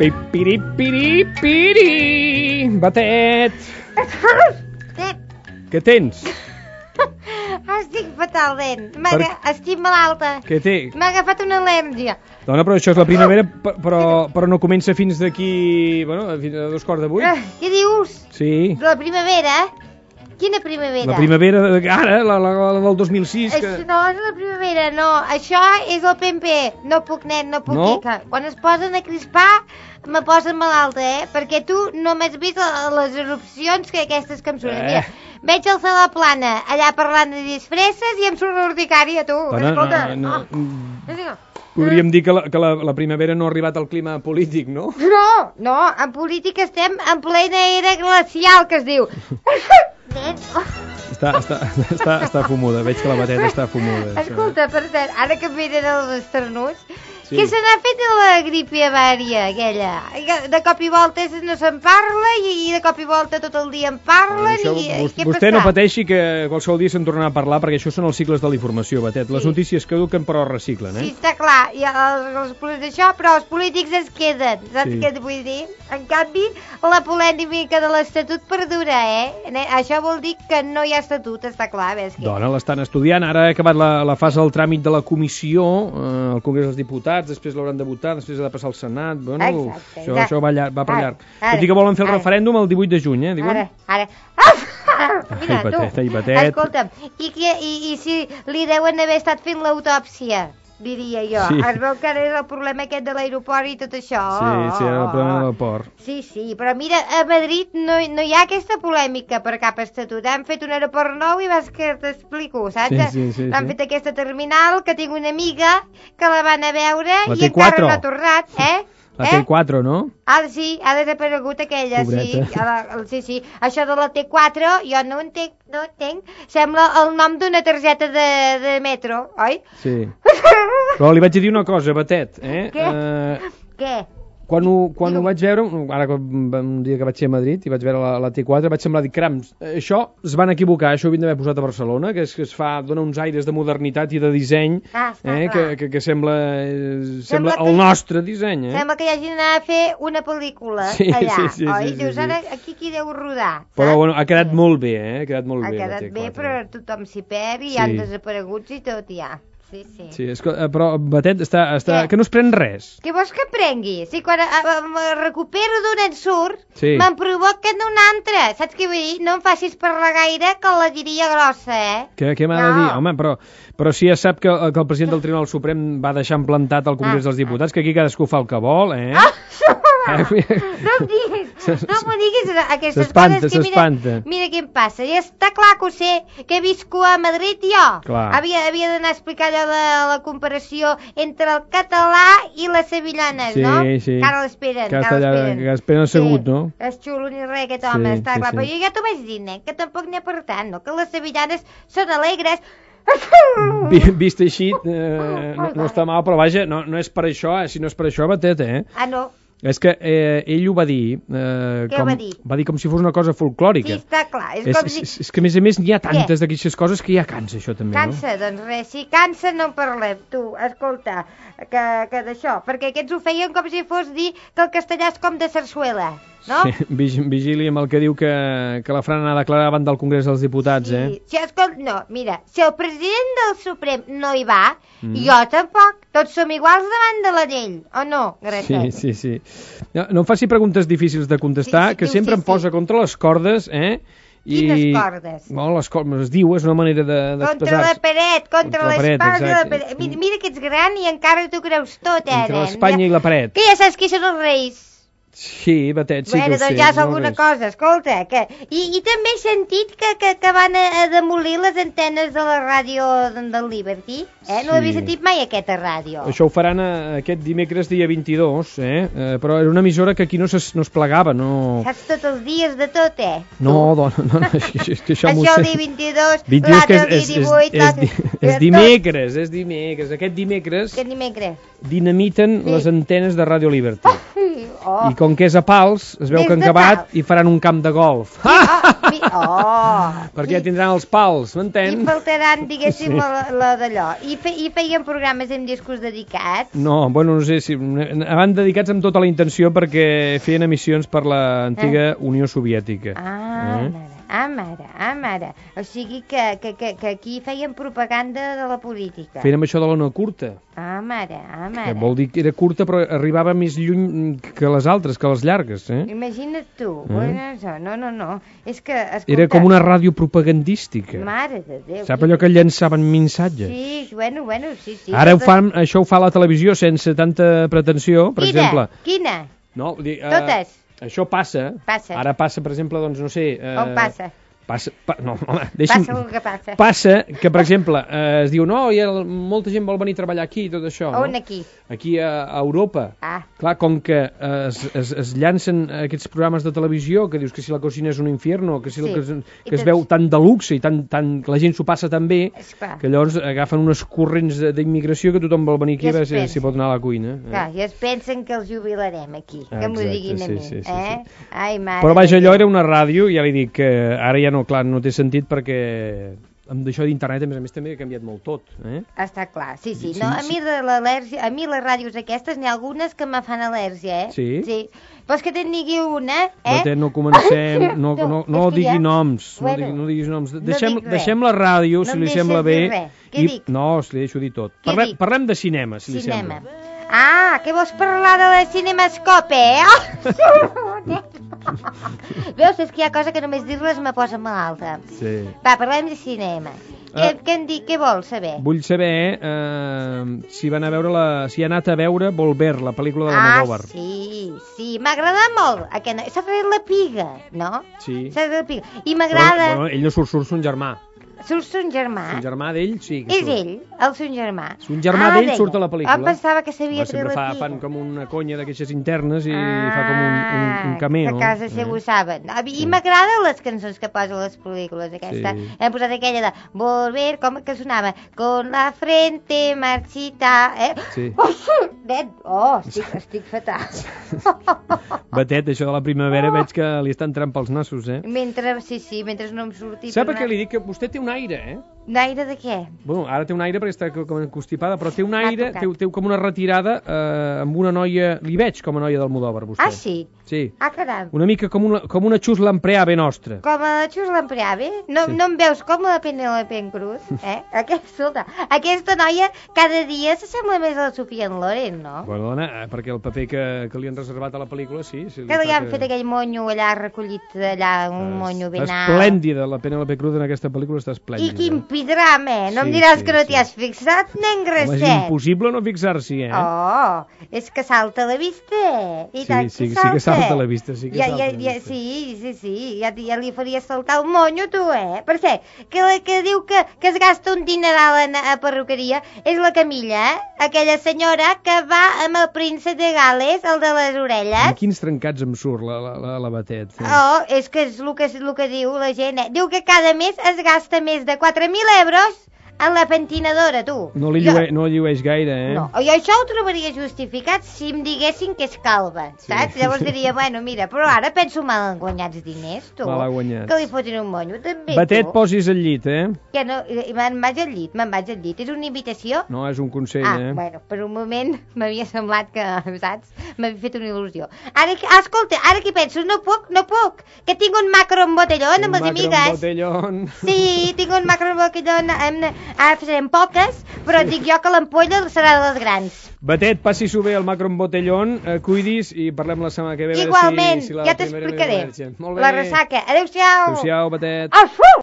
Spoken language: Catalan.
Pipiripiripiri! Batet! Què tens? Estic fatal, nen. Estic malalta. Què té? M'ha agafat una al·lèrgia. Dona, però això és la primavera, però no comença fins d'aquí, bueno, fins a 7:45. Què dius? Sí. De la primavera? Quina primavera? La primavera ara, la del 2006. Que... No, és la primavera, no. Això és el PMP. No puc, nen, no puc. No? Quan es posen a crispar, me posen malalta, Perquè tu no m'has vist les erupcions que aquestes que em surten. Mira, veig el Sala Plana allà parlant de disfresses i em surt l'urticària, tu. Dona, Escolta. no. Podríem dir que la primavera no ha arribat al clima polític, no? No, en política estem en plena era glacial, que es diu. Està fumuda, veig que la Bateta està fumuda. Escolta, per cert, ara que em venen els esternuts, què se n'ha fet de la gripe avària, aquella? De cop i volta no se'n parla i de cop i volta tot el dia en parlen què vostè no pateixi que qualsevol dia se'n tornarà a parlar perquè això són els cicles de la informació, Batet. Les notícies caduquen però es reciclen, Sí, està clar, d'això, però els polítics es queden, saps què vull dir? En canvi, la polèmica de l'Estatut perdura, Això vol dir que no hi ha estatut, està clar, ves que... Dona, l'estan estudiant, ara ha acabat la fase del tràmit de la comissió, al Congrés dels Diputats, després l'hauran de votar, després ha de passar al Senat, bueno, això va per llarg. Tot i que volen fer el referèndum el 18 de juny, diuen? Ara. Mira, tu, Batet. Escolta'm, i si li deuen haver estat fent l'autòpsia, diria jo. Sí. Es veu que ara és el problema aquest de l'aeroport i tot això. Sí, era el problema del port. Sí, però mira, a Madrid no hi ha aquesta polèmica per cap estatut. Han fet un aeroport nou i vas que t'explico, saps? Sí. Han fet aquesta terminal, que tinc una amiga que la van a veure la i encara no ha tornat, La T4, no? Sí, ha desaparegut aquella, Pobreta. sí. Això de la T4 jo no entenc. Sembla el nom d'una targeta de metro, oi? Sí. Però li vaig dir una cosa, Batet, Què? Quan ho vaig veure, ara un dia que vaig ser a Madrid i vaig veure la T4, vaig semblar dir, caram, això es van equivocar, això ho havien d'haver posat a Barcelona, que dona uns aires de modernitat i de disseny, que sembla el nostre disseny. Sembla que hi hagin anat a fer una pel·lícula allà, oi? Dius, ara aquí qui deu rodar? Però bueno, ha quedat molt bé, Ha quedat molt bé. Ha quedat bé, però tothom s'hi perd i han desapareguts i tot ja. Sí, però Batet està que no es pren res. Què vols que prengui? Si quan em recupero d'un ensurt, me'n provoquen un altre. Saps què vull dir? No em facis parlar gaire, que la diria grossa, Què m'ha de dir? Home, però si ja sap que el president del Tribunal Suprem va deixar implantat al Congrés dels Diputats, que aquí cadascú fa el que vol, No m'ho diguis aquestes coses que mira què em passa. Ja està clar que ho sé, que visco a Madrid jo. Havia d'anar a explicar allò de la comparació entre el català i les sevillanes, no? Sí. Que ara l'esperen. Que esperen assegut, no? És xulo ni res aquest home, està clar. Però jo ja t'ho vaig dir, que tampoc n'hi ha per tant, no? Que les sevillanes són alegres. Vist així, no està mal, però vaja, no és per això, si no és per això, Batet, no. És que ell ho va dir... Què va dir? Va dir com si fos una cosa folclòrica. Sí, està clar. És que, a més n'hi ha tantes d'aquestes coses que ja cansa, això també, Cansa, doncs res. Si cansa, no en parlem. Tu, escolta, que d'això. Perquè aquests ho feien com si fos dir que el castellà és com de sarsuela, no? Sí, vigili amb el que diu que la Fran ha declarat davant del Congrés dels Diputats, Sí, escolta, no, mira, si el president del Suprem no hi va, jo tampoc. Tots som iguals davant de la llei, o no, Greta? Sí. No em faci preguntes difícils de contestar, que sempre em posa contra les cordes, Quines cordes? Es diu, és una manera d'expressar-se. Contra la paret, contra l'espanya de la paret. Mira que ets gran i encara t'ho creus tot, nen. Entre l'Espanya i la paret. Que ja saps qui són els reis. Sí, Batet, sí que ho sé. Bueno, doncs ja és alguna cosa, escolta. I també he sentit que van a demolir les antenes de la ràdio del Liberty. No havia sentit mai aquesta ràdio. Això ho faran aquest dimecres dia 22, però era una emissora que aquí no es plegava, no... Saps tots els dies de tot, No, dona, és que això m'ho sé. Això el dia 22, l'altre el dia 18... És dimecres, aquest dimecres... Aquest dimecres. Dinamiten les antenes de Ràdio Liberty. I com que és a Pals, es veu que han acabat i faran un camp de golf. Perquè ja tindran els pals, m'entens? I faltaran, diguéssim, la d'allò. I feien programes amb discos dedicats? No, bueno, no sé si... Van dedicats amb tota la intenció perquè feien emissions per l'antiga Unió Soviètica. Mare. O sigui que aquí feien propaganda de la política. Feien amb això de l'ona curta. Mare. Que vol dir que era curta però arribava més lluny que les altres, que les llargues, Imagina't tu. No. És que, escolta... Era com una ràdio propagandística. Mare de Déu. Sap allò que llançaven missatges? Sí, bueno, sí. Ara això ho fa la televisió sense tanta pretensió, per exemple... Quina? No, totes. Això passa. Ara passa, per exemple, doncs, no sé... On passa? Passa el que passa. Passa que, per exemple, es diu, no, molta gent vol venir a treballar aquí, tot això. On aquí? Aquí a Europa. Clar, com que es llancen aquests programes de televisió, que dius que si la cocina és un infierno, que es veu tan de luxe i la gent s'ho passa tan bé, que llavors agafen unes corrents d'immigració que tothom vol venir aquí a veure si pot anar a la cuina. Clar, i es pensen que els jubilarem aquí, que m'ho diguin a mi. Ai, mare. Però vaja, allò era una ràdio, ja li dic que ara ja no té sentit perquè amb això d'internet, a més també ha canviat molt tot. Està clar, sí. No, a mi les ràdios aquestes n'hi ha algunes que me fan al·lèrgia, Sí? Vols que te'n digui una, No comencem, no digui noms, no diguis noms. Deixem la ràdio, si li sembla bé. No, si li deixo dir tot. Parlem de cinema, si li sembla. Què vols parlar de la Cinemascope, Veus, és que hi ha cosa que només dir-les me posa malalta. Sí. Va, parlem de cinema. Què vols saber? Vull saber si van a veure si ha anat a veure Volver, la pel·lícula de l'Almodóvar. Sí, m'agrada molt. S'ha fet la piga, no? Sí. S'ha fet la piga. I m'agrada... Bueno, ell no surt son germà. Surt son germà? Son germà d'ell, sí que surt. És ell, el son germà? Son germà d'ell surt a la pel·lícula. Em pensava que s'havia tret la piga. Fan com una conya d'aquestes internes i fa com un cameo. A casa seu ho saben. I m'agraden les cançons que posa les pel·lícules, aquesta. Hem posat aquella de Volver, com que sonava? Con la frente marchita, Sí. Estic fatal. Batet, això de la primavera veig que li està entrant pels nassos, Mentre no em surti... Sap què li dic? Que vostè té un aire, Un aire de què? Bueno, ara té un aire perquè està com constipada, però té un aire, té com una retirada amb una noia... Li veig com a noia d'Almodóvar, vostè. Sí? Sí. Caram. Una mica com una Xus Lampreave nostra. Com a Xus Lampreave? No em veus com la Penélope Cruz? Aquesta noia cada dia s'assembla més a la Sofia Loren, no? Bueno, dona, perquè el paper que li han reservat a la pel·lícula, sí. Que li han fet aquell monyo allà recollit allà, un monyo ben alt. Esplèndida, la Penélope Cruz en aquesta pel·lícula està esplèndida. I quin pidram, no em diràs que no t'hi has fixat, nen grasset. És impossible no fixar-s'hi, és que salta a la vista. I tant que salta. Sí que salta a la vista, sí que salta a la vista. Sí, ja li faria saltar el monyo, tu, Per cert, que la que diu que es gasta un dineral a perruqueria és la Camilla, aquella senyora que va amb el príncep de Gales, el de les orelles. I quins trencats em surt la Batet. És que és el que diu la gent, Diu que cada mes es gasta més de 4.000 euros en la pentinadora, tu. No llueix gaire, No, jo això ho trobaria justificat si em diguessin que és calva, saps? Llavors diria, bueno, mira, però ara penso mal guanyats diners, tu. Mal guanyats. Que li fotin un monyo, també, Batet, posis al llit, Que no, me'n vaig al llit. És una invitació? No, és un consell, Bueno, per un moment m'havia semblat que, saps? M'havia fet una il·lusió. Escolta, ara que penso, no puc, que tinc un macro en botellón amb les amigues. Botellón. Sí, tinc un macro en botellón ara farem poques, però dic jo que l'ampolla serà de les grans. Batet, passi-s'ho bé al macro en botellón, cuidis i parlem la setmana que ve. Igualment, ja t'explicaré. La ressaca. Adéu-siau. Adéu-siau, Batet. Au!